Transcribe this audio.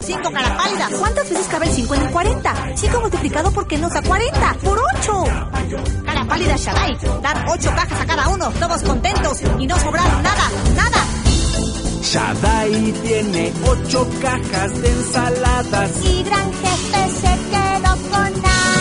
5, cara pálida. ¿Cuántas veces cabe el 5 en el 40? 5 multiplicado por qué nos da 40. ¡Por 8! Cara pálida, Shaddai. Dar 8 cajas a cada uno, todos contentos y no sobraron nada. Shaddai tiene 8 cajas de ensaladas. Y Gran Jefe se quedó con nada.